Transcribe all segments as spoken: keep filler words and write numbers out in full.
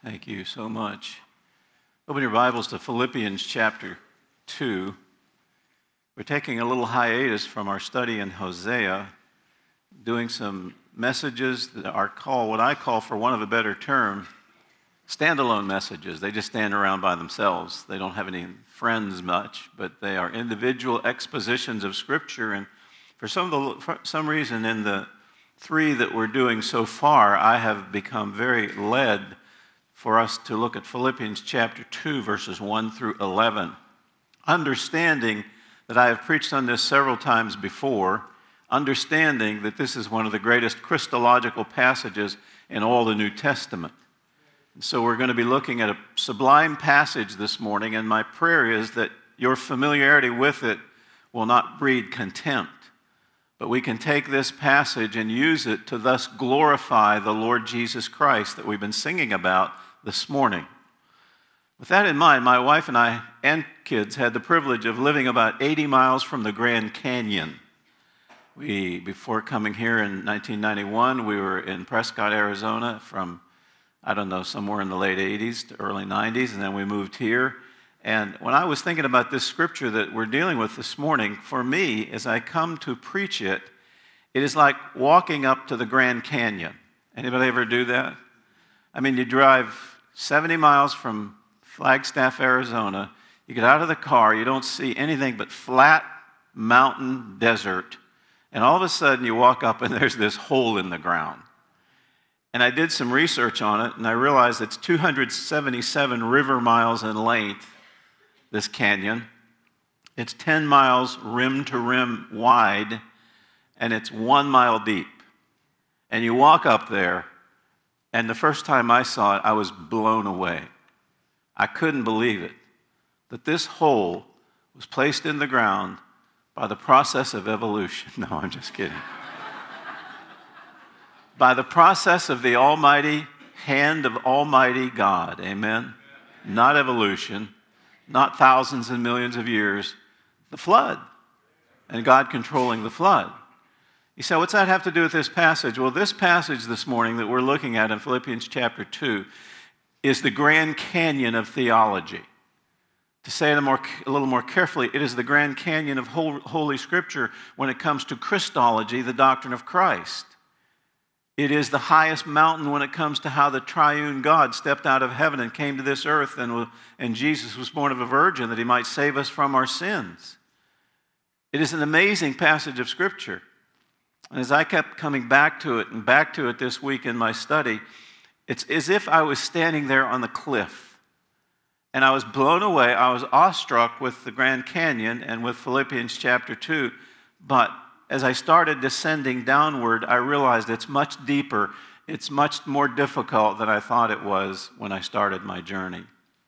Thank you so much. Open your Bibles to Philippians chapter two. We're taking a little hiatus from our study in Hosea, doing some messages that are called, what I call, for want of a better term, standalone messages. They just stand around by themselves. They don't have any friends much, but they are individual expositions of Scripture. And for some, of the, for some reason, in the three that we're doing so far, I have become very led for us to look at Philippians chapter two, verses one through eleven. Understanding that I have preached on this several times before, understanding that this is one of the greatest Christological passages in all the New Testament. And so we're going to be looking at a sublime passage this morning, and my prayer is that your familiarity with it will not breed contempt, but we can take this passage and use it to thus glorify the Lord Jesus Christ that we've been singing about this morning. With that in mind, my wife and I and kids had the privilege of living about eighty miles from the Grand Canyon. We, before coming here in nineteen ninety-one, we were in Prescott, Arizona from, I don't know, somewhere in the late eighties to early nineties, and then we moved here. And when I was thinking about this scripture that we're dealing with this morning, for me, as I come to preach it, it is like walking up to the Grand Canyon. Anybody ever do that? I mean, you drive seventy miles from Flagstaff, Arizona. You get out of the car, you don't see anything but flat mountain desert. And all of a sudden, you walk up and there's this hole in the ground. And I did some research on it, and I realized it's two hundred seventy-seven river miles in length, this canyon. It's ten miles rim to rim wide, and it's one mile deep. And you walk up there, and the first time I saw it, I was blown away. I couldn't believe it, that this hole was placed in the ground by the process of evolution. No, I'm just kidding. By the process of the almighty hand of almighty God, amen? Not evolution, not thousands and millions of years, the flood, and God controlling the flood. You say, what's that have to do with this passage? Well, this passage this morning that we're looking at in Philippians chapter two is the Grand Canyon of theology. To say it a, more, a little more carefully, it is the Grand Canyon of Holy Scripture when it comes to Christology, the doctrine of Christ. It is the highest mountain when it comes to how the triune God stepped out of heaven and came to this earth, and, and Jesus was born of a virgin that he might save us from our sins. It is an amazing passage of Scripture. And as I kept coming back to it and back to it this week in my study, it's as if I was standing there on the cliff. And I was blown away. I was awestruck with the Grand Canyon and with Philippians chapter two. But as I started descending downward, I realized it's much deeper. It's much more difficult than I thought it was when I started my journey.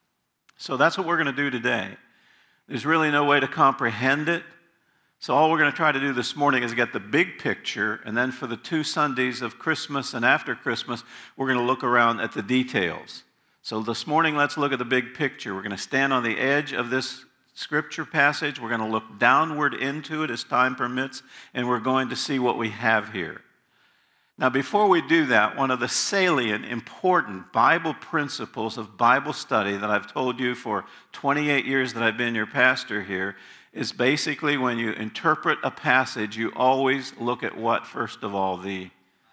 So that's what we're going to do today. There's really no way to comprehend it. So all we're going to try to do this morning is get the big picture, and then for the two Sundays of Christmas and after Christmas, we're going to look around at the details. So this morning, let's look at the big picture. We're going to stand on the edge of this scripture passage. We're going to look downward into it as time permits, and we're going to see what we have here. Now, before we do that, one of the salient, important Bible principles of Bible study that I've told you for twenty-eight years that I've been your pastor here is basically when you interpret a passage, you always look at what, first of all, the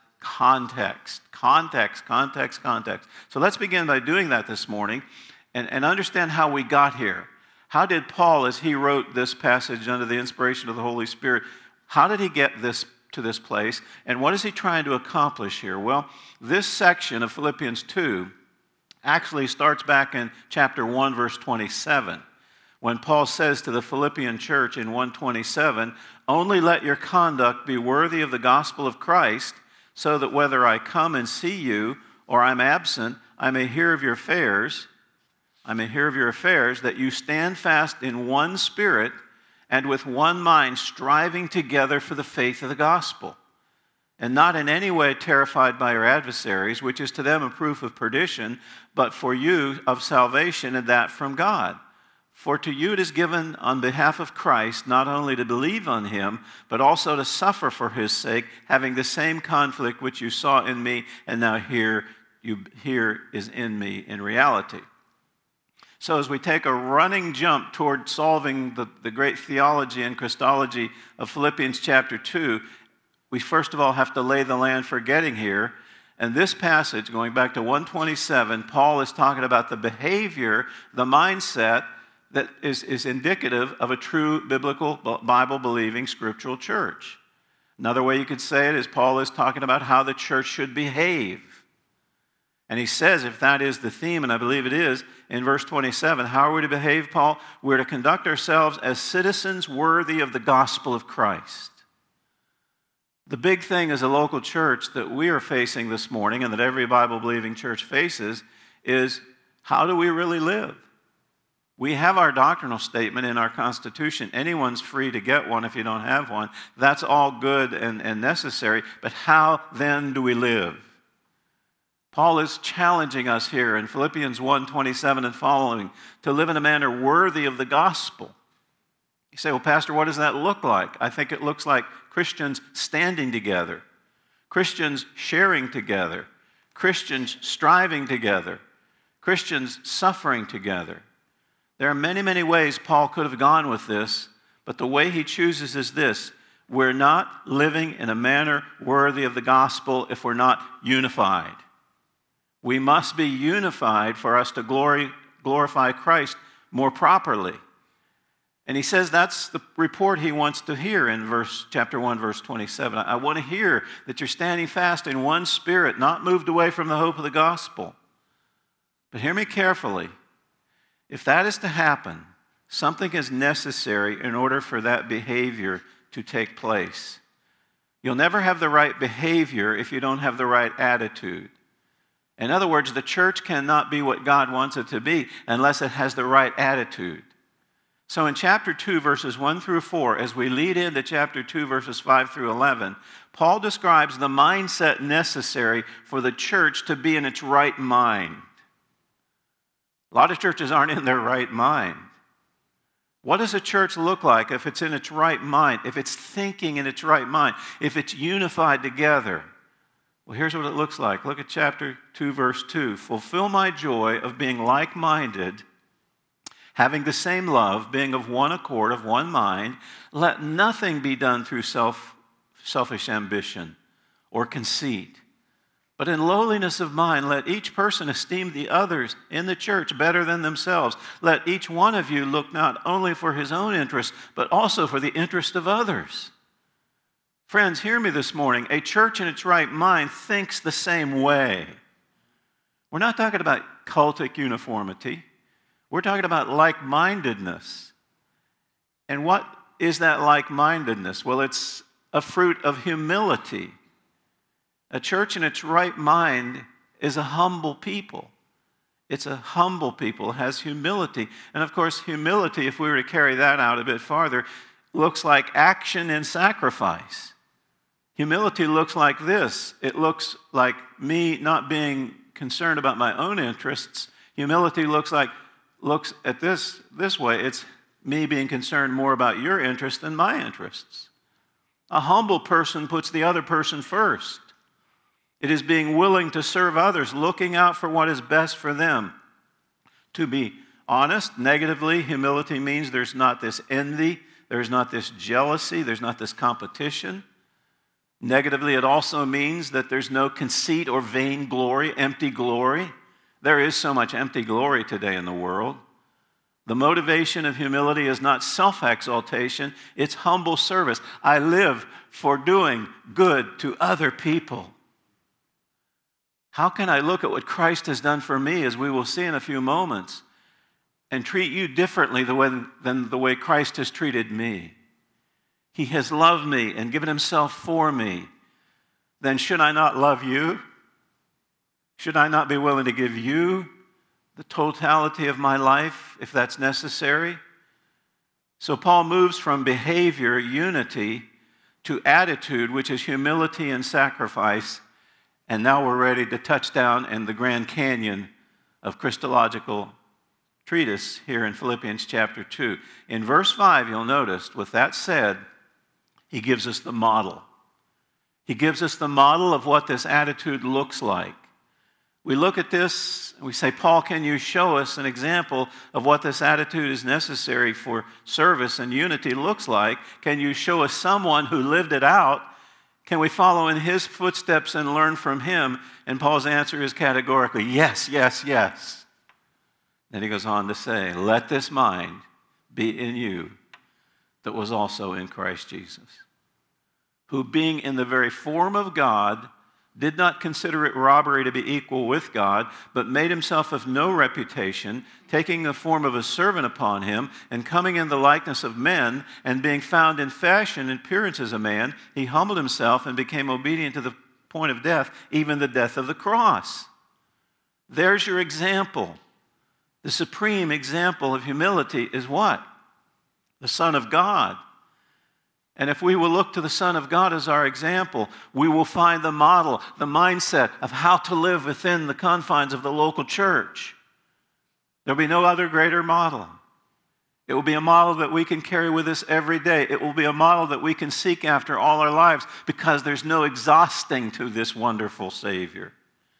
context. Context, context, context. So let's begin by doing that this morning and, and understand how we got here. How did Paul, as he wrote this passage under the inspiration of the Holy Spirit, how did he get this to this place? And what is he trying to accomplish here? Well, this section of Philippians two actually starts back in chapter one, verse twenty-seven. When Paul says to the Philippian church in one twenty-seven, only let your conduct be worthy of the gospel of Christ, so that whether I come and see you or I'm absent, I may hear of your affairs, I may hear of your affairs, that you stand fast in one spirit and with one mind, striving together for the faith of the gospel, and not in any way terrified by your adversaries, which is to them a proof of perdition, but for you of salvation, and that from God. For to you it is given on behalf of Christ not only to believe on him, but also to suffer for his sake, having the same conflict which you saw in me and now hear you hear is in me in reality. So as we take a running jump toward solving the, the great theology and Christology of Philippians chapter two, we first of all have to lay the land for getting here. And this passage, going back to one twenty-seven, Paul is talking about the behavior, the mindset that is, is indicative of a true biblical, Bible-believing scriptural church. Another way you could say it is Paul is talking about how the church should behave. And he says, if that is the theme, and I believe it is, in verse twenty-seven, how are we to behave, Paul? We're to conduct ourselves as citizens worthy of the gospel of Christ. The big thing as a local church that we are facing this morning, and that every Bible-believing church faces, is how do we really live? We have our doctrinal statement in our Constitution. Anyone's free to get one if you don't have one. That's all good and, and necessary, but how then do we live? Paul is challenging us here in Philippians one twenty-seven and following to live in a manner worthy of the gospel. You say, well, Pastor, what does that look like? I think it looks like Christians standing together, Christians sharing together, Christians striving together, Christians suffering together. There are many, many ways Paul could have gone with this, but the way he chooses is this. We're not living in a manner worthy of the gospel if we're not unified. We must be unified for us to glory, glorify Christ more properly. And he says that's the report he wants to hear in verse chapter one, verse twenty-seven. I want to hear that you're standing fast in one spirit, not moved away from the hope of the gospel. But hear me carefully. If that is to happen, something is necessary in order for that behavior to take place. You'll never have the right behavior if you don't have the right attitude. In other words, the church cannot be what God wants it to be unless it has the right attitude. So in chapter two, verses one through four, as we lead into chapter two, verses five through eleven, Paul describes the mindset necessary for the church to be in its right mind. A lot of churches aren't in their right mind. What does a church look like if it's in its right mind, if it's thinking in its right mind, if it's unified together? Well, here's what it looks like. Look at chapter two, verse two. Fulfill my joy of being like-minded, having the same love, being of one accord, of one mind. Let nothing be done through self, selfish ambition or conceit. But in lowliness of mind, let each person esteem the others in the church better than themselves. Let each one of you look not only for his own interest, but also for the interest of others. Friends, hear me this morning. A church in its right mind thinks the same way. We're not talking about cultic uniformity. We're talking about like-mindedness. And what is that like-mindedness? Well, it's a fruit of humility. A church in its right mind is a humble people. It's a humble people, it has humility. And of course, humility, if we were to carry that out a bit farther, looks like action and sacrifice. Humility looks like this. It looks like me not being concerned about my own interests. Humility looks like looks at this this way. It's me being concerned more about your interests than my interests. A humble person puts the other person first. It is being willing to serve others, looking out for what is best for them. To be honest, negatively, humility means there's not this envy, there's not this jealousy, there's not this competition. Negatively, it also means that there's no conceit or vain glory, empty glory. There is so much empty glory today in the world. The motivation of humility is not self-exaltation, it's humble service. I live for doing good to other people. How can I look at what Christ has done for me, as we will see in a few moments, and treat you differently than the way Christ has treated me? He has loved me and given himself for me. Then should I not love you? Should I not be willing to give you the totality of my life if that's necessary? So Paul moves from behavior, unity, to attitude, which is humility and sacrifice. And now we're ready to touch down in the Grand Canyon of Christological treatise here in Philippians chapter two. In verse five, you'll notice, with that said, he gives us the model. He gives us the model of what this attitude looks like. We look at this and we say, Paul, can you show us an example of what this attitude is necessary for service and unity looks like? Can you show us someone who lived it out? Can we follow in his footsteps and learn from him? And Paul's answer is categorically, yes, yes, yes. Then he goes on to say, let this mind be in you that was also in Christ Jesus, who being in the very form of God, did not consider it robbery to be equal with God, but made himself of no reputation, taking the form of a servant upon him, and coming in the likeness of men, and being found in fashion and appearance as a man, he humbled himself and became obedient to the point of death, even the death of the cross. There's your example. The supreme example of humility is what? The Son of God. And if we will look to the Son of God as our example, we will find the model, the mindset of how to live within the confines of the local church. There will be no other greater model. It will be a model that we can carry with us every day. It will be a model that we can seek after all our lives because there's no exhausting to this wonderful Savior.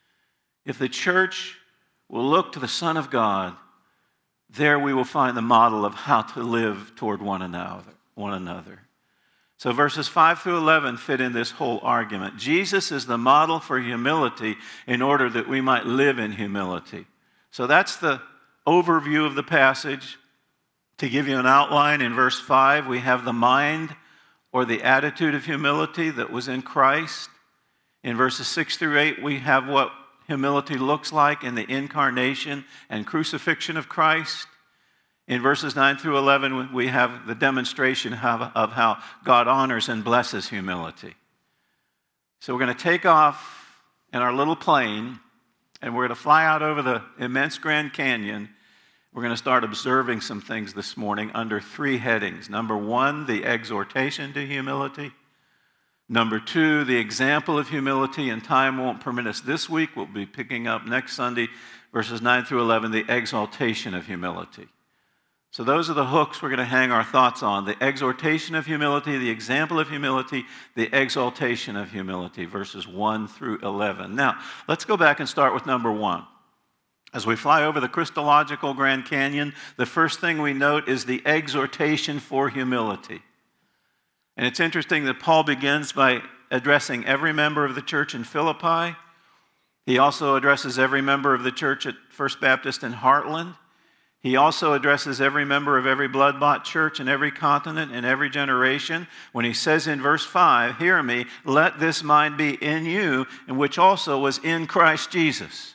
If the church will look to the Son of God, there we will find the model of how to live toward one another. One another. So verses five through eleven fit in this whole argument. Jesus is the model for humility in order that we might live in humility. So that's the overview of the passage. To give you an outline, in verse five, we have the mind or the attitude of humility that was in Christ. In verses six through eight, we have what humility looks like in the incarnation and crucifixion of Christ. In verses nine through eleven, we have the demonstration of how God honors and blesses humility. So we're going to take off in our little plane, and we're going to fly out over the immense Grand Canyon. We're going to start observing some things this morning under three headings. Number one, the exhortation to humility. Number two, the example of humility, and time won't permit us this week. We'll be picking up next Sunday, verses nine through eleven, the exaltation of humility. So those are the hooks we're going to hang our thoughts on. The exhortation of humility, the example of humility, the exaltation of humility, verses one through eleven. Now, let's go back and start with number one. As we fly over the Christological Grand Canyon, the first thing we note is the exhortation for humility. And it's interesting that Paul begins by addressing every member of the church in Philippi. He also addresses every member of the church at First Baptist in Heartland. He also addresses every member of every blood-bought church in every continent and every generation when he says in verse five, hear me, let this mind be in you, and which also was in Christ Jesus.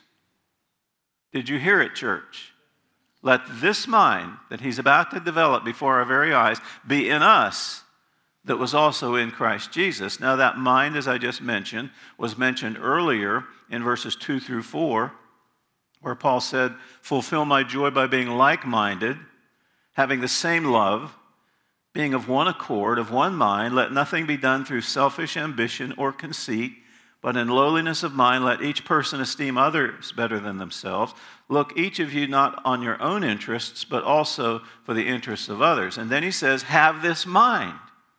Did you hear it, church? Let this mind that he's about to develop before our very eyes be in us that was also in Christ Jesus. Now that mind, as I just mentioned, was mentioned earlier in verses two through four, where Paul said, fulfill my joy by being like-minded, having the same love, being of one accord, of one mind, let nothing be done through selfish ambition or conceit, but in lowliness of mind let each person esteem others better than themselves. Look, each of you not on your own interests, but also for the interests of others. And then he says, have this mind.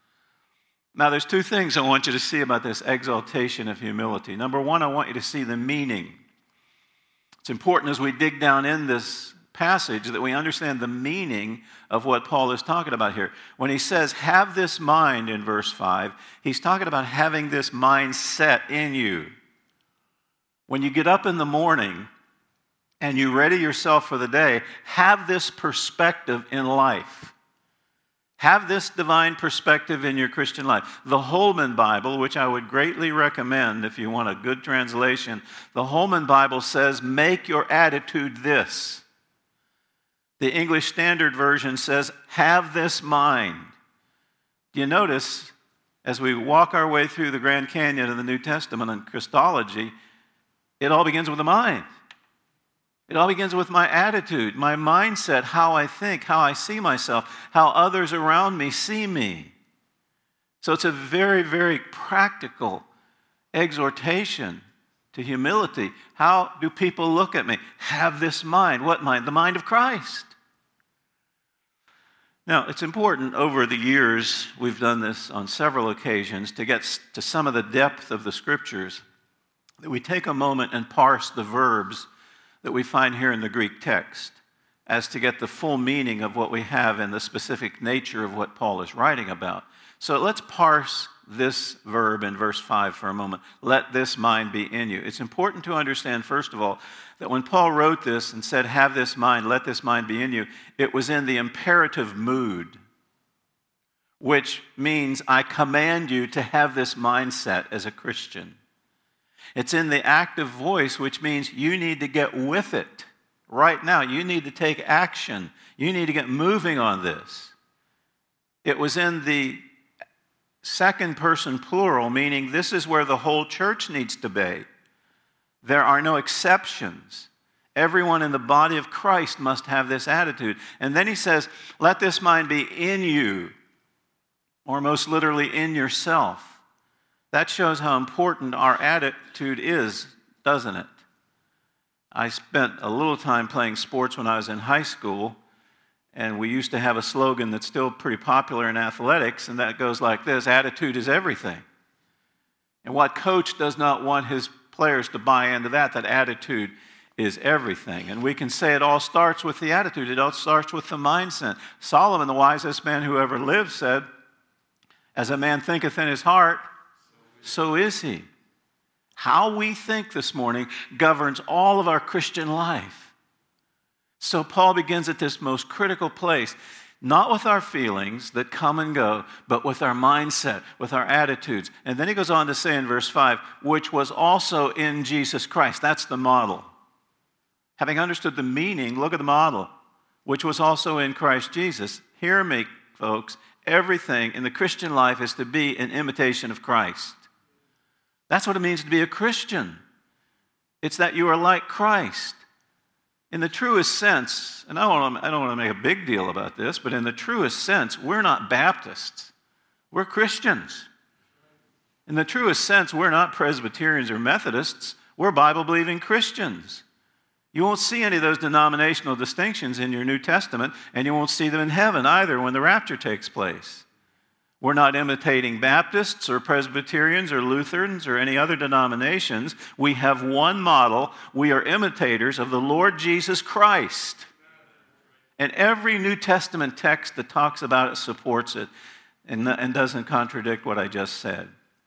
Now there's two things I want you to see about this exaltation of humility. Number one, I want you to see the meaning. It's important as we dig down in this passage that we understand the meaning of what Paul is talking about here. When he says, have this mind in verse five, he's talking about having this mind set in you. When you get up in the morning and you ready yourself for the day, have this perspective in life. Have this divine perspective in your Christian life. The Holman Bible, which I would greatly recommend if you want a good translation, the Holman Bible says, make your attitude this. The English Standard Version says, have this mind. Do you notice, as we walk our way through the Grand Canyon of the New Testament and Christology, it all begins with the mind. It all begins with my attitude, my mindset, how I think, how I see myself, how others around me see me. So it's a very, very practical exhortation to humility. How do people look at me? Have this mind. What mind? The mind of Christ. Now, it's important over the years, we've done this on several occasions, to get to some of the depth of the Scriptures. that we take a moment and parse the verbs that we find here in the Greek text as to get the full meaning of what we have and the specific nature of what Paul is writing about. So let's parse this verb in verse five for a moment. Let this mind be in you. It's important to understand, first of all, that when Paul wrote this and said, have this mind, let this mind be in you, it was in the imperative mood, which means I command you to have this mindset as a Christian. It's in the active voice, which means you need to get with it right now. You need to take action. You need to get moving on this. It was in the second person plural, meaning this is where the whole church needs to be. There are no exceptions. Everyone in the body of Christ must have this attitude. And then he says, let this mind be in you, or most literally in yourself. That shows how important our attitude is, doesn't it? I spent a little time playing sports when I was in high school, and we used to have a slogan that's still pretty popular in athletics, and that goes like this: attitude is everything. And what coach does not want his players to buy into that, that attitude is everything. And we can say it all starts with the attitude. It all starts with the mindset. Solomon, the wisest man who ever lived, said, as a man thinketh in his heart, so is he. How we think this morning governs all of our Christian life. So Paul begins at this most critical place, not with our feelings that come and go, but with our mindset, with our attitudes. And then he goes on to say in verse five, which was also in Jesus Christ. That's the model. Having understood the meaning, look at the model, which was also in Christ Jesus. Hear me, folks. Everything in the Christian life is to be an imitation of Christ. That's what it means to be a Christian. It's that you are like Christ. In the truest sense, and I don't, want to, I don't want to make a big deal about this, but in the truest sense, we're not Baptists. We're Christians. In the truest sense, we're not Presbyterians or Methodists. We're Bible-believing Christians. You won't see any of those denominational distinctions in your New Testament, and you won't see them in heaven either when the rapture takes place. We're not imitating Baptists or Presbyterians or Lutherans or any other denominations. We have one model. We are imitators of the Lord Jesus Christ. And every New Testament text that talks about it supports it and, and doesn't contradict what I just said.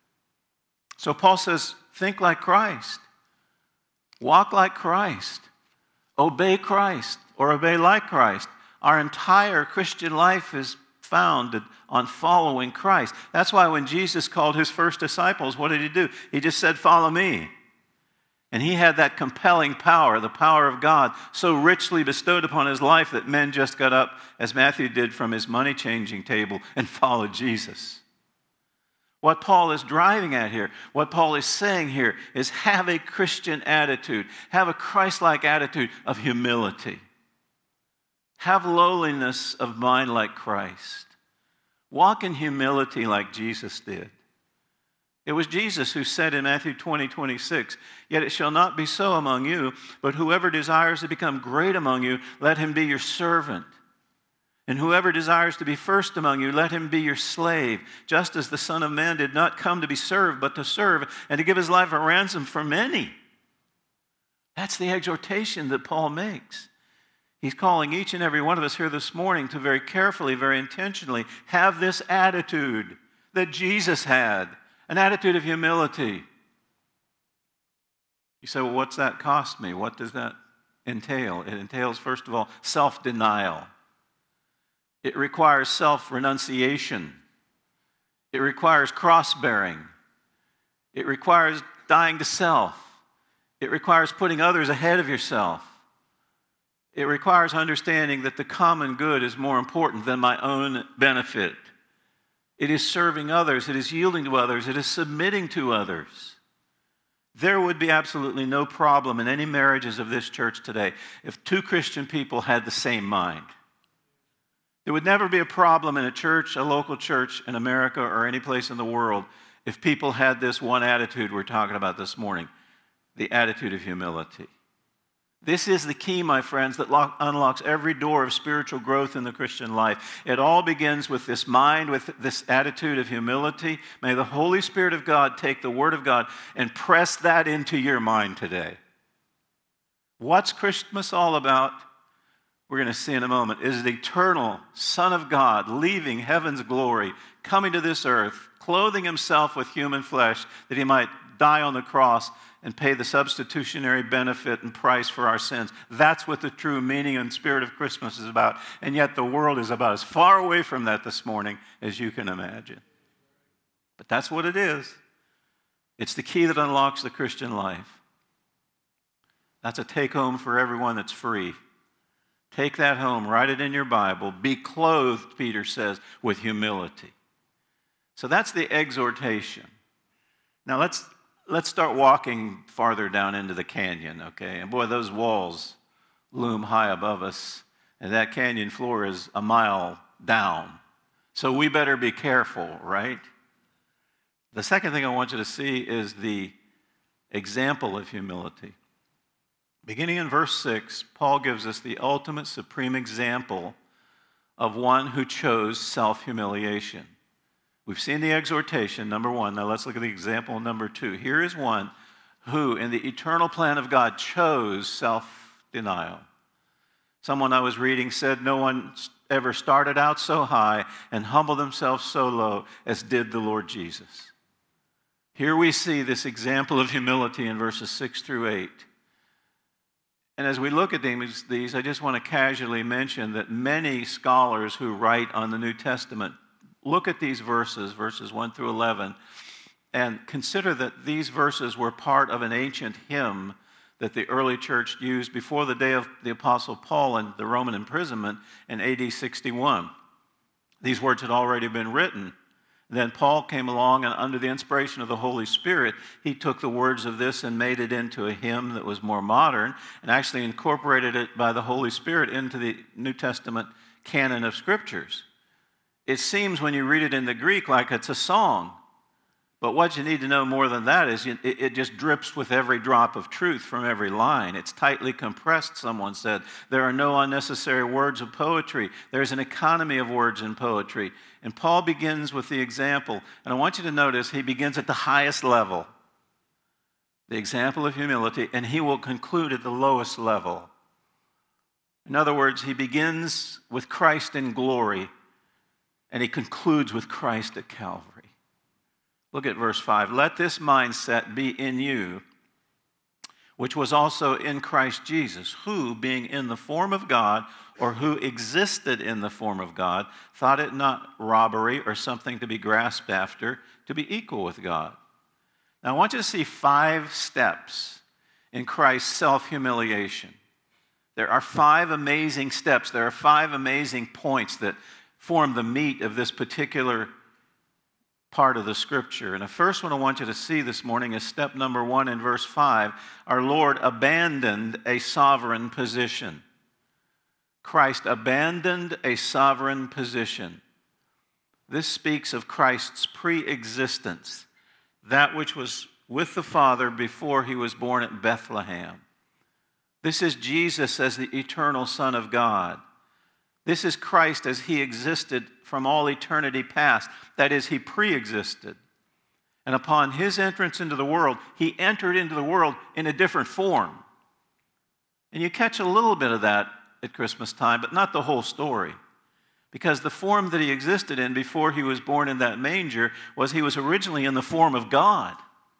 So Paul says, think like Christ. Walk like Christ. Obey Christ or obey like Christ. Our entire Christian life is founded on following Christ. That's why when Jesus called his first disciples, what did he do? He just said, follow me. And he had that compelling power, the power of God, so richly bestowed upon his life that men just got up, as Matthew did, from his money-changing table and followed Jesus. What Paul is driving at here, what Paul is saying here, is have a Christian attitude. Have a Christ-like attitude of humility. Have lowliness of mind like Christ. Walk in humility like Jesus did. It was Jesus who said in Matthew twenty, twenty-six, yet it shall not be so among you, but whoever desires to become great among you, let him be your servant. And whoever desires to be first among you, let him be your slave, just as the Son of Man did not come to be served, but to serve, and to give his life a ransom for many. That's the exhortation that Paul makes. He's calling each and every one of us here this morning to very carefully, very intentionally have this attitude that Jesus had, an attitude of humility. You say, well, what's that cost me? What does that entail? It entails, first of all, self-denial. It requires self-renunciation. It requires cross-bearing. It requires dying to self. It requires putting others ahead of yourself. It requires understanding that the common good is more important than my own benefit. It is serving others. It is yielding to others. It is submitting to others. There would be absolutely no problem in any marriages of this church today if two Christian people had the same mind. There would never be a problem in a church, a local church in America or any place in the world if people had this one attitude we're talking about this morning, the attitude of humility. This is the key, my friends, that lock, unlocks every door of spiritual growth in the Christian life. It all begins with this mind, with this attitude of humility. May the Holy Spirit of God take the Word of God and press that into your mind today. What's Christmas all about? We're going to see in a moment. Is the eternal Son of God leaving heaven's glory, coming to this earth, clothing himself with human flesh, that he might die on the cross and pay the substitutionary benefit and price for our sins. That's what the true meaning and spirit of Christmas is about. And yet the world is about as far away from that this morning as you can imagine. But that's what it is. It's the key that unlocks the Christian life. That's a take-home for everyone that's free. Take that home, write it in your Bible. Be clothed, Peter says, with humility. So that's the exhortation. Now let's let's start walking farther down into the canyon, okay? And boy, those walls loom high above us, and that canyon floor is a mile down. So we better be careful, right? The second thing I want you to see is the example of humility. Beginning in verse six, Paul gives us the ultimate supreme example of one who chose self-humiliation. We've seen the exhortation, number one. Now let's look at the example number two. Here is one who, in the eternal plan of God, chose self-denial. Someone I was reading said, no one ever started out so high and humbled themselves so low as did the Lord Jesus. Here we see this example of humility in verses six through eight. And as we look at these, I just want to casually mention that many scholars who write on the New Testament look at these verses, verses one through eleven, and consider that these verses were part of an ancient hymn that the early church used before the day of the Apostle Paul and the Roman imprisonment in A D sixty-one. These words had already been written. Then Paul came along, and under the inspiration of the Holy Spirit, he took the words of this and made it into a hymn that was more modern, and actually incorporated it by the Holy Spirit into the New Testament canon of Scriptures. It seems when you read it in the Greek like it's a song, but what you need to know more than that is it, it just drips with every drop of truth from every line. It's tightly compressed, someone said. There are no unnecessary words of poetry. There's an economy of words in poetry. And Paul begins with the example. And I want you to notice he begins at the highest level, the example of humility, and he will conclude at the lowest level. In other words, he begins with Christ in glory, and he concludes with Christ at Calvary. Look at verse five. Let this mindset be in you, which was also in Christ Jesus, who, being in the form of God, or who existed in the form of God, thought it not robbery or something to be grasped after, to be equal with God. Now I want you to see five steps in Christ's self-humiliation. There are five amazing steps. There are five amazing points that form the meat of this particular part of the Scripture. And the first one I want you to see this morning is step number one in verse five. Our Lord abandoned a sovereign position. Christ abandoned a sovereign position. This speaks of Christ's pre-existence, that which was with the Father before he was born at Bethlehem. This is Jesus as the eternal Son of God. This is Christ as he existed from all eternity past. That is, he pre-existed. And upon his entrance into the world, he entered into the world in a different form. And you catch a little bit of that at Christmas time, but not the whole story. Because the form that he existed in before he was born in that manger was he was originally in the form of God.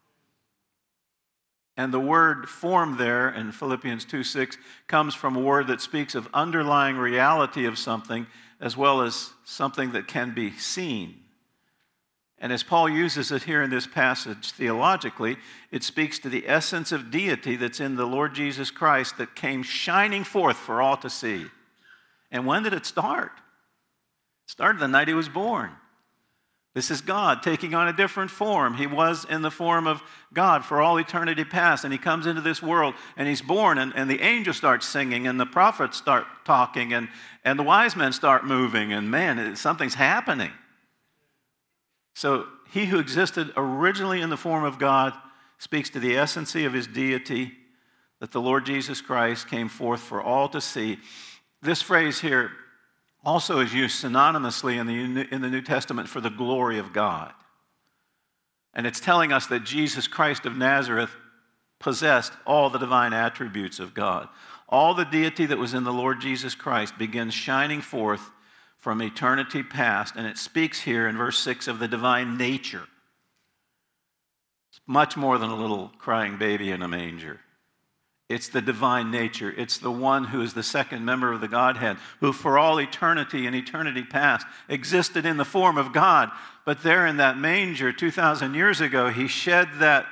And the word form there in Philippians two six comes from a word that speaks of underlying reality of something as well as something that can be seen. And as Paul uses it here in this passage theologically, it speaks to the essence of deity that's in the Lord Jesus Christ that came shining forth for all to see. And when did it start? It started the night he was born. This is God taking on a different form. He was in the form of God for all eternity past, and he comes into this world, and he's born, and, and the angels start singing, and the prophets start talking, and, and the wise men start moving, and man, something's happening. So he who existed originally in the form of God speaks to the essency of his deity, that the Lord Jesus Christ came forth for all to see. This phrase here also is used synonymously in the, in the New Testament for the glory of God. And it's telling us that Jesus Christ of Nazareth possessed all the divine attributes of God. All the deity that was in the Lord Jesus Christ begins shining forth from eternity past, and it speaks here in verse six of the divine nature. It's much more than a little crying baby in a manger. It's the divine nature. It's the one who is the second member of the Godhead, who for all eternity and eternity past existed in the form of God. But there in that manger two thousand years ago, he shed that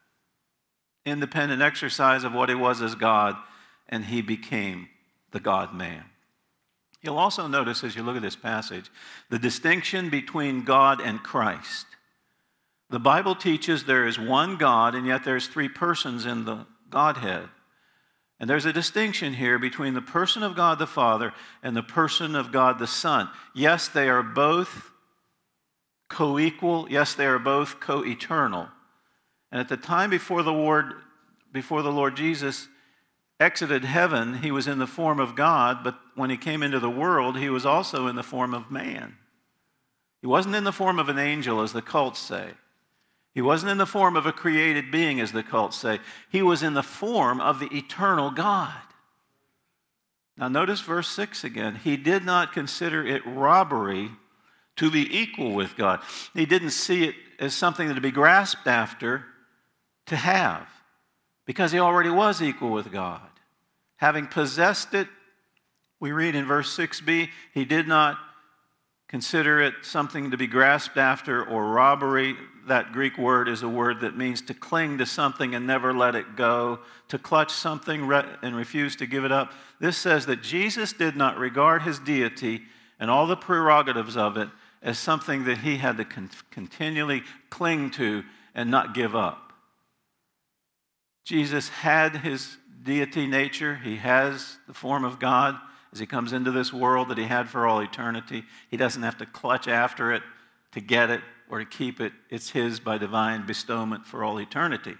independent exercise of what he was as God, and he became the God-man. You'll also notice as you look at this passage, the distinction between God and Christ. The Bible teaches there is one God, and yet there's three persons in the Godhead. And there's a distinction here between the person of God the Father and the person of God the Son. Yes, they are both co-equal. Yes, they are both co-eternal. And at the time before the Lord, before the Lord Jesus exited heaven, he was in the form of God, but when he came into the world, he was also in the form of man. He wasn't in the form of an angel, as the cults say. He wasn't in the form of a created being, as the cults say. He was in the form of the eternal God. Now notice verse six again. He did not consider it robbery to be equal with God. He didn't see it as something to be grasped after, to have, because he already was equal with God. Having possessed it, we read in verse six b, he did not consider it something to be grasped after or robbery. That Greek word is a word that means to cling to something and never let it go, to clutch something and refuse to give it up. This says that Jesus did not regard his deity and all the prerogatives of it as something that he had to con- continually cling to and not give up. Jesus had his deity nature. He has the form of God as he comes into this world that he had for all eternity. He doesn't have to clutch after it to get it or to keep it. It's his by divine bestowment for all eternity.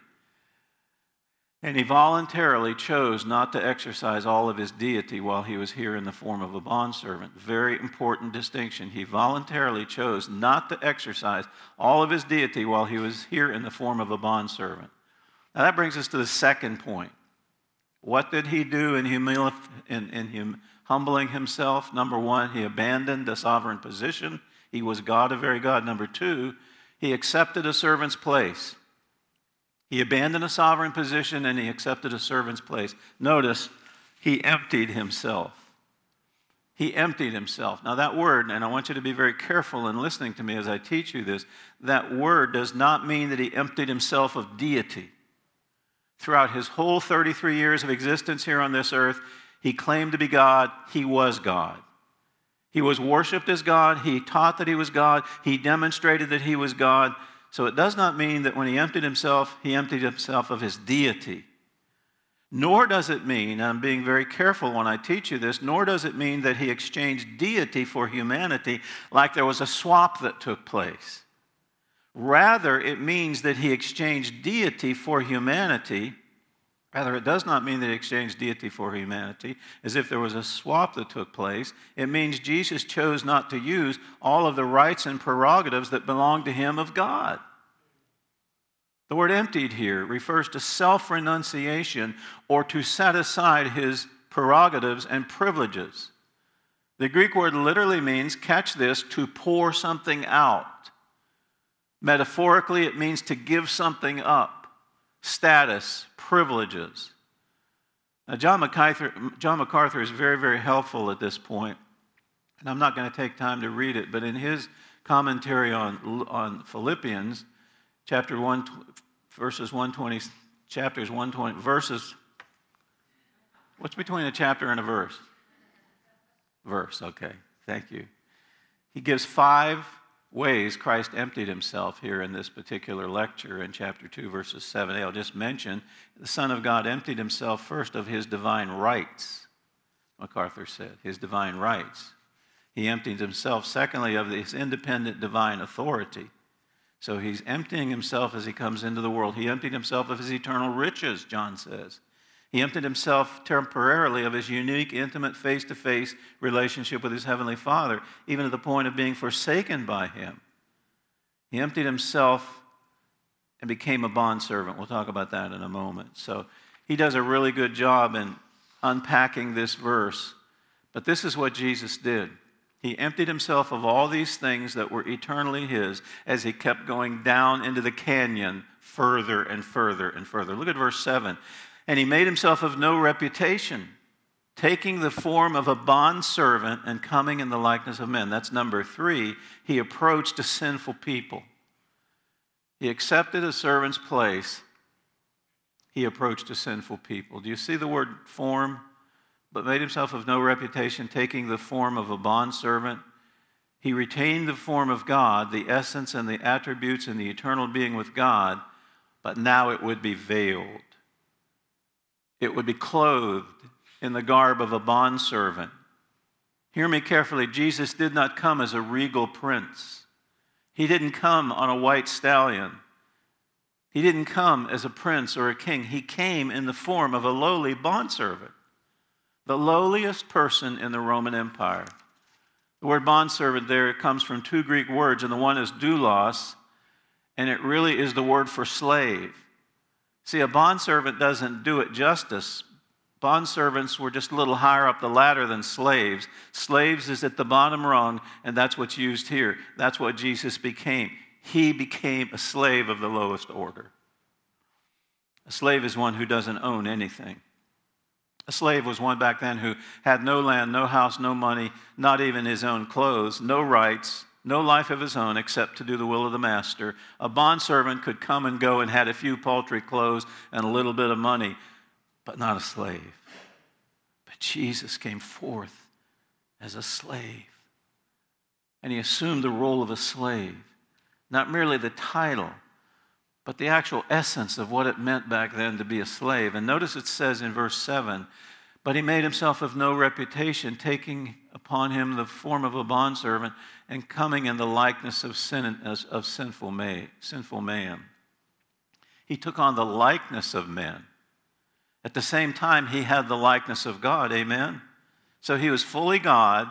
And he voluntarily chose not to exercise all of his deity while he was here in the form of a bondservant. Very important distinction. He voluntarily chose not to exercise all of his deity while he was here in the form of a bondservant. Now that brings us to the second point. What did he do in, humili- in, in hum- humbling himself? Number one, he abandoned a sovereign position. He was God, a very God. Number two, he accepted a servant's place. He abandoned a sovereign position and he accepted a servant's place. Notice, he emptied himself. He emptied himself. Now that word, and I want you to be very careful in listening to me as I teach you this, that word does not mean that he emptied himself of deity. Throughout his whole thirty-three years of existence here on this earth, he claimed to be God. He was God. He was worshipped as God. He taught that he was God. He demonstrated that he was God. So it does not mean that when he emptied himself, he emptied himself of his deity. Nor does it mean, and I'm being very careful when I teach you this, nor does it mean that he exchanged deity for humanity like there was a swap that took place. Rather, it means that he exchanged deity for humanity. Rather, it does not mean that he exchanged deity for humanity, as if there was a swap that took place. It means Jesus chose not to use all of the rights and prerogatives that belong to him of God. The word emptied here refers to self-renunciation or to set aside his prerogatives and privileges. The Greek word literally means, catch this, to pour something out. Metaphorically, it means to give something up. Status, privileges. Now, John MacArthur, John MacArthur is very, very helpful at this point, and I'm not going to take time to read it, but in his commentary on, on Philippians, chapter one, verses one twenty, chapters one twenty, verses, what's between a chapter and a verse? Verse, okay, thank you. He gives five ways Christ emptied himself here in this particular lecture in chapter two, verses seven a. I'll just mention the Son of God emptied himself first of his divine rights, MacArthur said, his divine rights. He emptied himself, secondly, of his independent divine authority. So he's emptying himself as he comes into the world. He emptied himself of his eternal riches, John says. He emptied himself temporarily of his unique, intimate, face-to-face relationship with his heavenly Father, even to the point of being forsaken by him. He emptied himself and became a bondservant. We'll talk about that in a moment. So he does a really good job in unpacking this verse. But this is what Jesus did. He emptied himself of all these things that were eternally his as he kept going down into the canyon further and further and further. Look at verse seven. And he made himself of no reputation, taking the form of a bondservant and coming in the likeness of men. That's number three. He approached a sinful people. He accepted a servant's place. He approached a sinful people. Do you see the word form? But made himself of no reputation, taking the form of a bondservant. He retained the form of God, the essence and the attributes and the eternal being with God, but now it would be veiled. It would be clothed in the garb of a bondservant. Hear me carefully. Jesus did not come as a regal prince. He didn't come on a white stallion. He didn't come as a prince or a king. He came in the form of a lowly bondservant, the lowliest person in the Roman Empire. The word bondservant there comes from two Greek words, and the one is doulos, and it really is the word for slave. See, a bondservant doesn't do it justice. Bondservants were just a little higher up the ladder than slaves. Slaves is at the bottom rung, and that's what's used here. That's what Jesus became. He became a slave of the lowest order. A slave is one who doesn't own anything. A slave was one back then who had no land, no house, no money, not even his own clothes, no rights, no life of his own except to do the will of the master. A bondservant could come and go and had a few paltry clothes and a little bit of money, but not a slave. But Jesus came forth as a slave, and he assumed the role of a slave, not merely the title, but the actual essence of what it meant back then to be a slave. And notice it says in verse seven, but he made himself of no reputation, taking upon him the form of a bondservant and coming in the likeness of sin of sinful man. Sinful man. He took on the likeness of men. At the same time, he had the likeness of God. Amen? So he was fully God,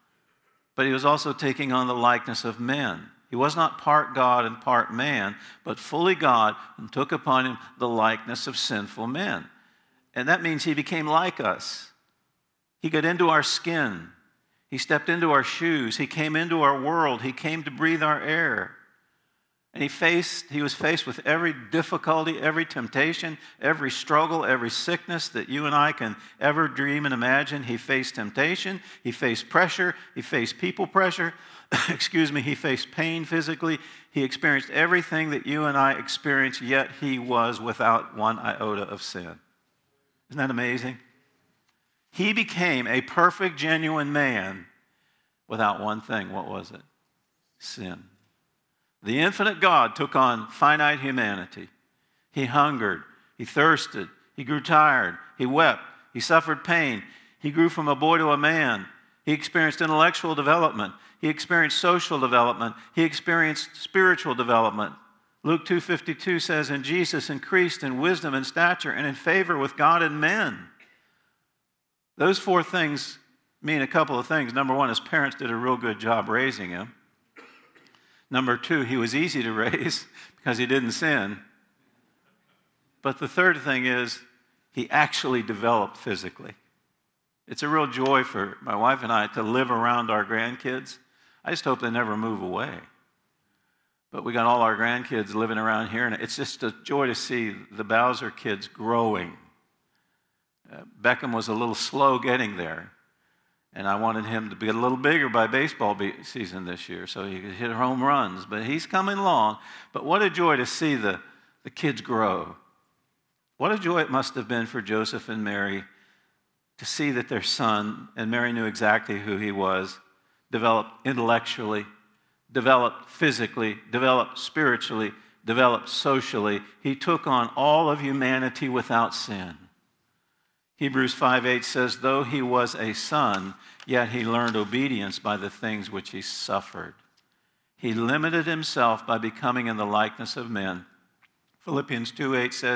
but he was also taking on the likeness of men. He was not part God and part man, but fully God and took upon him the likeness of sinful men. And that means he became like us. He got into our skin. He stepped into our shoes. He came into our world. He came to breathe our air. And he faced, he was faced with every difficulty, every temptation, every struggle, every sickness that you and I can ever dream and imagine. He faced temptation. He faced pressure. He faced people pressure. Excuse me, he faced pain physically. He experienced everything that you and I experience, yet he was without one iota of sin. Isn't that amazing? He became a perfect, genuine man without one thing. What was it? Sin. The infinite God took on finite humanity. He hungered. He thirsted. He grew tired. He wept. He suffered pain. He grew from a boy to a man. He experienced intellectual development. He experienced social development. He experienced spiritual development. Luke two fifty-two says, and Jesus increased in wisdom and stature and in favor with God and men. Those four things mean a couple of things. Number one, his parents did a real good job raising him. Number two, he was easy to raise because he didn't sin. But the third thing is he actually developed physically. It's a real joy for my wife and I to live around our grandkids. I just hope they never move away. But we got all our grandkids living around here, and it's just a joy to see the Bowser kids growing. Uh, Beckham was a little slow getting there, and I wanted him to be a little bigger by baseball be- season this year so he could hit home runs. But he's coming along. But what a joy to see the, the kids grow. What a joy it must have been for Joseph and Mary to see that their son, and Mary knew exactly who he was, developed intellectually, developed physically, developed spiritually, developed socially. He took on all of humanity without sin. Hebrews five eight says, though he was a son, yet he learned obedience by the things which he suffered. He limited himself by becoming in the likeness of men. Philippians two eight says,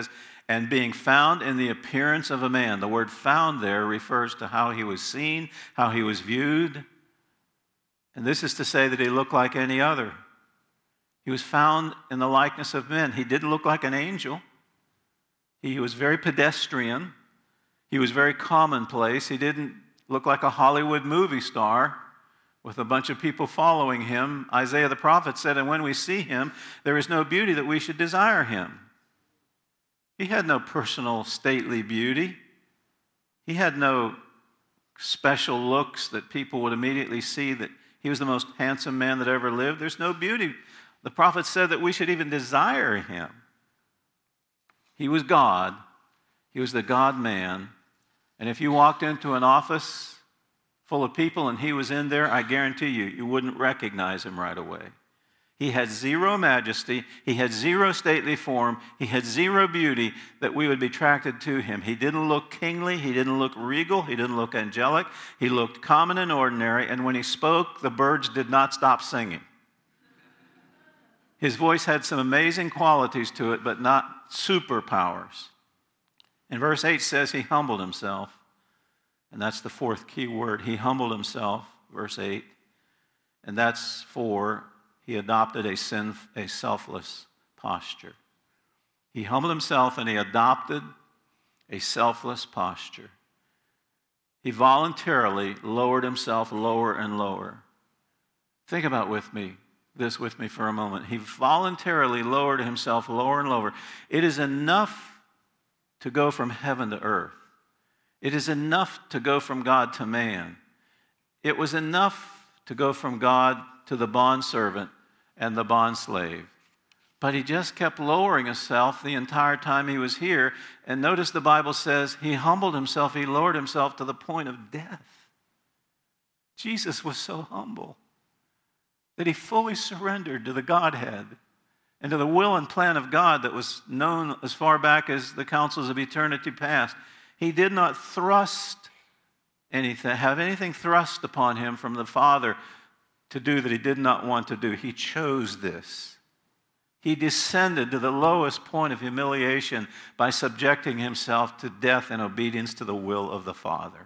And being found in the appearance of a man. The word found there refers to how he was seen, how he was viewed. And this is to say that he looked like any other. He was found in the likeness of men. He didn't look like an angel. He was very pedestrian. He was very commonplace. He didn't look like a Hollywood movie star with a bunch of people following him. Isaiah the prophet said, and when we see him, there is no beauty that we should desire him. He had no personal stately beauty. He had no special looks that people would immediately see that he was the most handsome man that ever lived. There's no beauty. The prophet said that we should even desire him. He was God. He was the God-man. And if you walked into an office full of people and he was in there, I guarantee you, you wouldn't recognize him right away. He had zero majesty. He had zero stately form. He had zero beauty that we would be attracted to him. He didn't look kingly. He didn't look regal. He didn't look angelic. He looked common and ordinary. And when he spoke, the birds did not stop singing. His voice had some amazing qualities to it, but not superpowers. And verse eight says he humbled himself. And that's the fourth key word. He humbled himself, verse eight. And that's for he adopted a, sin, a selfless posture. He humbled himself and he adopted a selfless posture. He voluntarily lowered himself lower and lower. Think about with me, this with me for a moment. He voluntarily lowered himself lower and lower. It is enough to go from heaven to earth. It is enough to go from God to man. It was enough to go from God to the bondservant and the bondslave. But he just kept lowering himself the entire time he was here. And notice the Bible says he humbled himself, he lowered himself to the point of death. Jesus was so humble that he fully surrendered to the Godhead and to the will and plan of God that was known as far back as the councils of eternity past. He did not thrust anything, have anything thrust upon him from the Father to do that he did not want to do. He chose this. He descended to the lowest point of humiliation by subjecting himself to death in obedience to the will of the Father.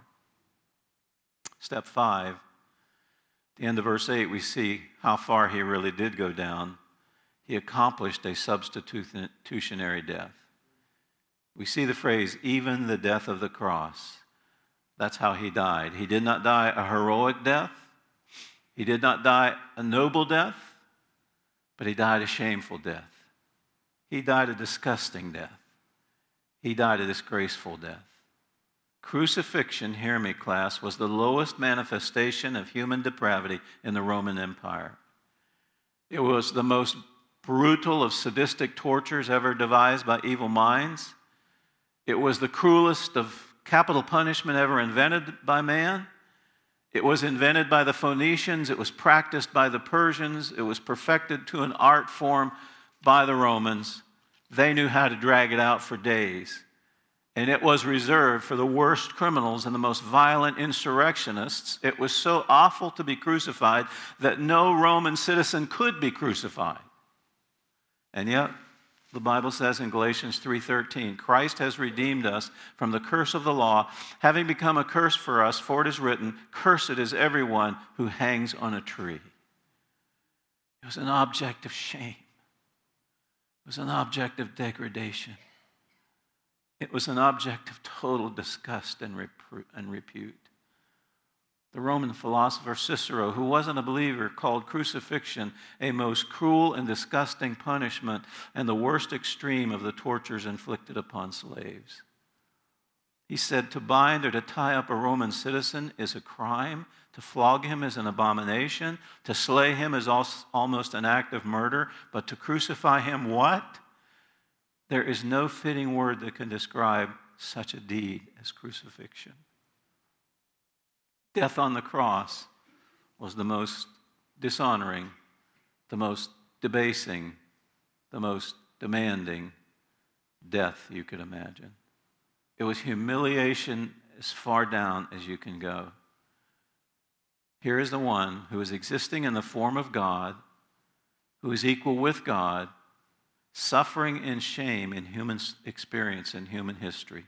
Step five, at the end of verse eight, we see how far he really did go down. He accomplished a substitutionary death. We see the phrase, even the death of the cross. That's how he died. He did not die a heroic death. He did not die a noble death, but he died a shameful death. He died a disgusting death. He died a disgraceful death. Crucifixion, hear me, class, was the lowest manifestation of human depravity in the Roman Empire. It was the most brutal of sadistic tortures ever devised by evil minds. It was the cruelest of capital punishment ever invented by man. It was invented by the Phoenicians. It was practiced by the Persians. It was perfected to an art form by the Romans. They knew how to drag it out for days. And it was reserved for the worst criminals and the most violent insurrectionists. It was so awful to be crucified that no Roman citizen could be crucified. And yet, the Bible says in Galatians three thirteen, Christ has redeemed us from the curse of the law, having become a curse for us, for it is written, cursed is everyone who hangs on a tree. It was an object of shame. It was an object of degradation. It was an object of total disgust and, repro- and repute. The Roman philosopher Cicero, who wasn't a believer, called crucifixion a most cruel and disgusting punishment and the worst extreme of the tortures inflicted upon slaves. He said, to bind or to tie up a Roman citizen is a crime. To flog him is an abomination. To slay him is almost an act of murder. But to crucify him, what? There is no fitting word that can describe such a deed as crucifixion. Death on the cross was the most dishonoring, the most debasing, the most demanding death you could imagine. It was humiliation as far down as you can go. Here is the one who is existing in the form of God, who is equal with God, suffering and shame in human experience in human history.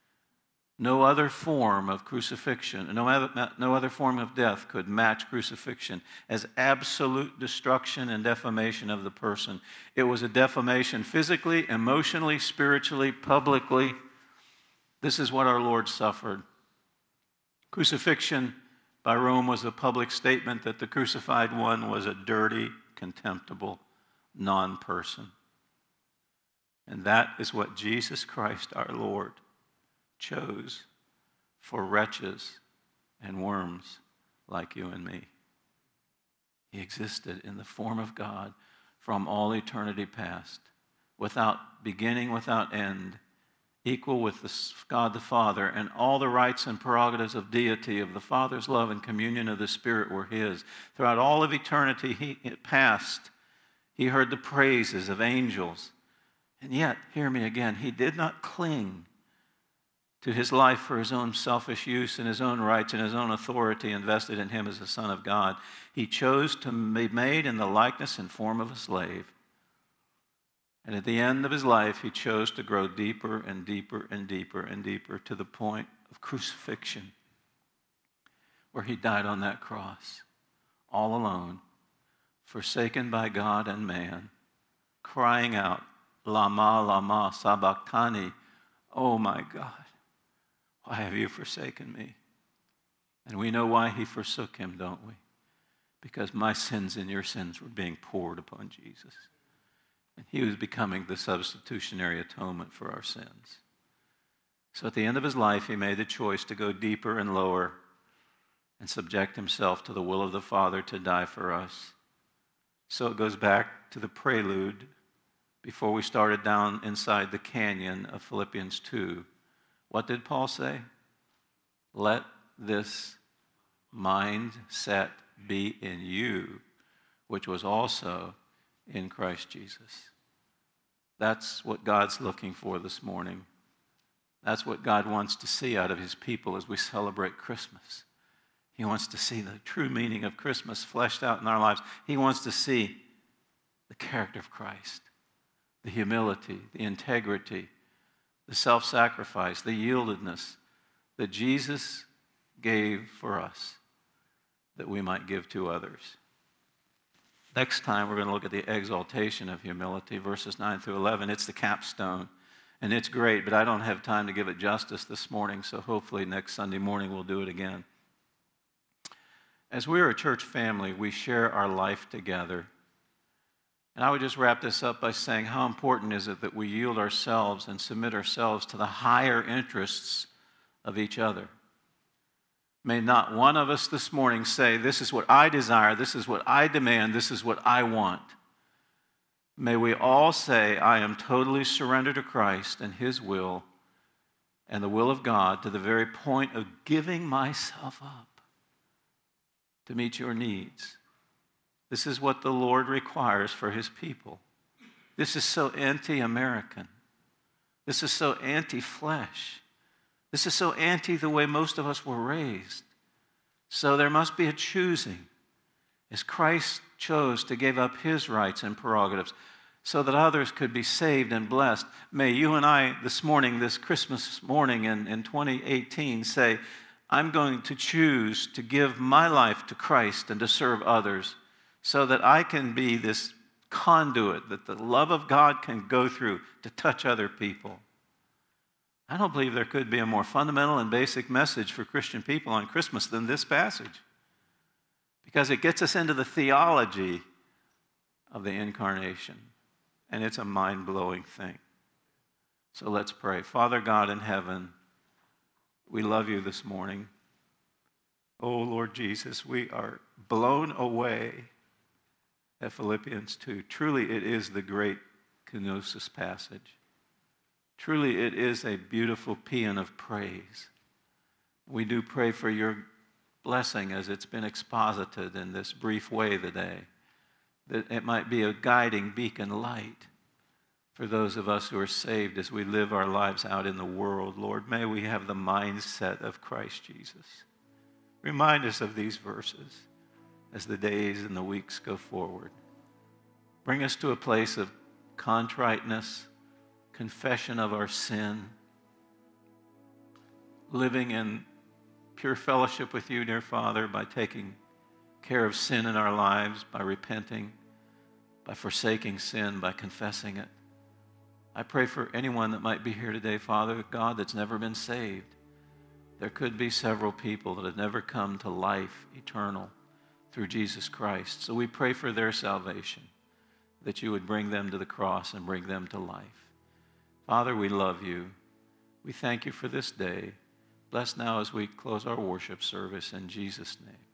No other form of crucifixion, no other, no other form of death could match crucifixion as absolute destruction and defamation of the person. It was a defamation physically, emotionally, spiritually, publicly. This is what our Lord suffered. Crucifixion by Rome was a public statement that the crucified one was a dirty, contemptible non-person. And that is what Jesus Christ, our Lord, chose for wretches and worms like you and me. He existed in the form of God from all eternity past, without beginning, without end, equal with the God the Father, and all the rights and prerogatives of deity, of the Father's love and communion of the Spirit were his. Throughout all of eternity he, it past, he heard the praises of angels. And yet, hear me again, he did not cling to his life for his own selfish use and his own rights and his own authority invested in him as the Son of God. He chose to be made in the likeness and form of a slave. And at the end of his life, he chose to grow deeper and deeper and deeper and deeper to the point of crucifixion, where he died on that cross, all alone, forsaken by God and man, crying out, Lama, Lama, Sabachthani, oh my God, why have you forsaken me? And we know why he forsook him, don't we? Because my sins and your sins were being poured upon Jesus. And he was becoming the substitutionary atonement for our sins. So at the end of his life, he made the choice to go deeper and lower and subject himself to the will of the Father to die for us. So it goes back to the prelude before we started down inside the canyon of Philippians two. What did Paul say? Let this mindset be in you, which was also in Christ Jesus. That's what God's looking for this morning. That's what God wants to see out of his people as we celebrate Christmas. He wants to see the true meaning of Christmas fleshed out in our lives. He wants to see the character of Christ, the humility, the integrity, the self-sacrifice, the yieldedness that Jesus gave for us that we might give to others. Next time, we're going to look at the exaltation of humility, verses nine through eleven. It's the capstone, and it's great, but I don't have time to give it justice this morning, so hopefully next Sunday morning we'll do it again. As we're a church family, we share our life together. And I would just wrap this up by saying, how important is it that we yield ourselves and submit ourselves to the higher interests of each other? May not one of us this morning say, this is what I desire, this is what I demand, this is what I want. May we all say, I am totally surrendered to Christ and his will and the will of God to the very point of giving myself up to meet your needs. This is what the Lord requires for his people. This is so anti-American. This is so anti-flesh. This is so anti the way most of us were raised. So there must be a choosing, as Christ chose to give up his rights and prerogatives so that others could be saved and blessed. May you and I this morning, this Christmas morning in, in twenty eighteen, say, I'm going to choose to give my life to Christ and to serve others so that I can be this conduit that the love of God can go through to touch other people. I don't believe there could be a more fundamental and basic message for Christian people on Christmas than this passage, because it gets us into the theology of the incarnation, and it's a mind-blowing thing. So let's pray. Father God in heaven, we love you this morning. Oh, Lord Jesus, we are blown away at Philippians two. Truly, it is the great kenosis passage. Truly, it is a beautiful paean of praise. We do pray for your blessing as it's been exposited in this brief way today, that it might be a guiding beacon light for those of us who are saved as we live our lives out in the world. Lord, may we have the mindset of Christ Jesus. Remind us of these verses as the days and the weeks go forward. Bring us to a place of contriteness, confession of our sin, living in pure fellowship with you, dear Father, by taking care of sin in our lives, by repenting, by forsaking sin, by confessing it. I pray for anyone that might be here today, Father God, that's never been saved. There could be several people that have never come to life eternal through Jesus Christ. So we pray for their salvation, that you would bring them to the cross and bring them to life. Father, we love you. We thank you for this day. Bless now as we close our worship service in Jesus' name.